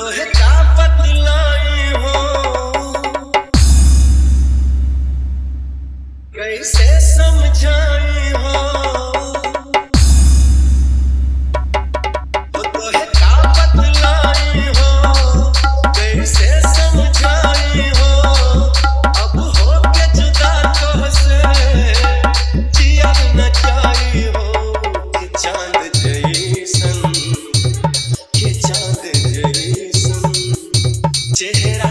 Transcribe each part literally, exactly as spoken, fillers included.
तोहे का बतलाई हो कैसे समझाई हो तोहे का बतलाई हो कैसे समझाई हो अब हो के जुदा तोहसे जिया न जाई हो कि चांद जैसन के चांद जैसन चेहरा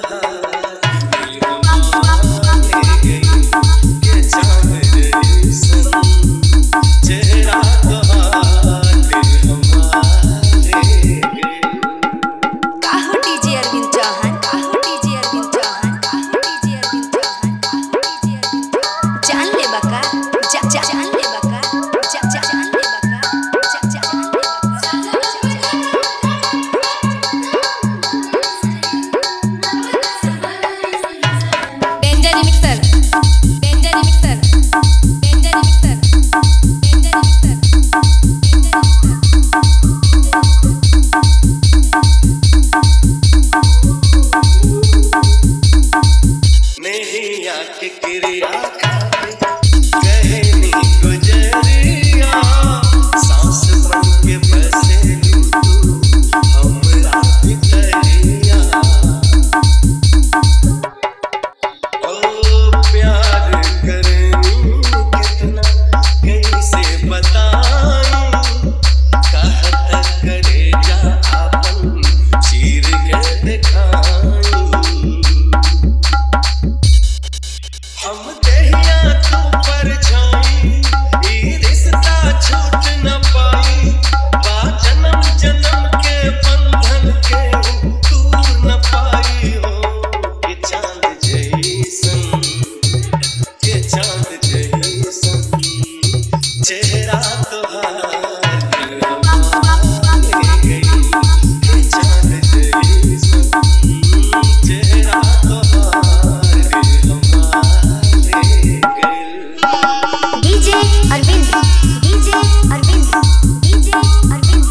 के क्रिया कहनी गुजरिया सांस बन के बसे तू हमरा भितरिया ओ प्यार करनी कितना कैसे बताई कहत करे जा आपन चीर के दिखाई हम दहिया तू पर छाई ई रिश्ता छूट न पाई बा जन्म जन्म के बंधन के तूर न पाई हो के चांद जैसन के चांद जैसन चेहरा तोहार के चांद जैसन चेहरा तोहार DJ Arvind DJ Arvind DJ Arvind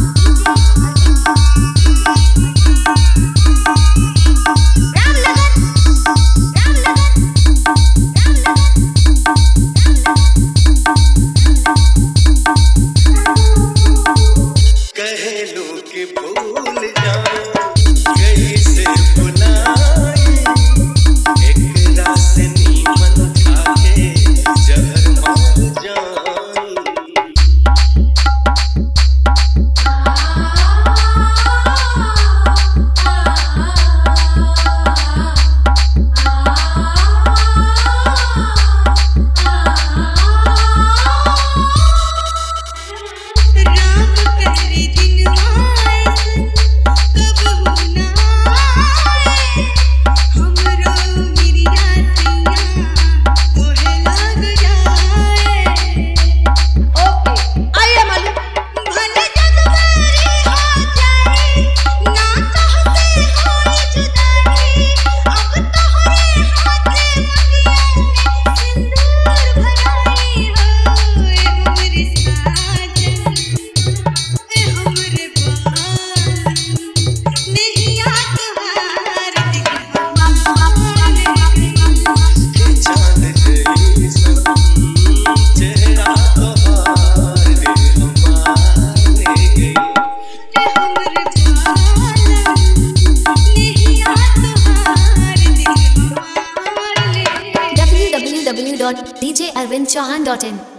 Ramnagar Ramnagar कहे लोग कि भूल जाओ कहीं से बुलाई एक रात नीमन खाके जहर मार जाई राम करे दिन आए कब होना आए हमरो मिरिया सैया तोहे लग जाए ओके आइए मालिक भले जग मेरी हो जाए ना कहते होई जुदाई अब तोहरे हाथे मंगिया सिंदूर भराई हो ए हमरे साजन ए हमरे बहार नैया तोहार के चांद जैसन चेहरा तोहार दिल हमारे गई ए हमरे पालन नैया तोहार दिल हमार ले W W W dot D J Arvind Chauhan dot in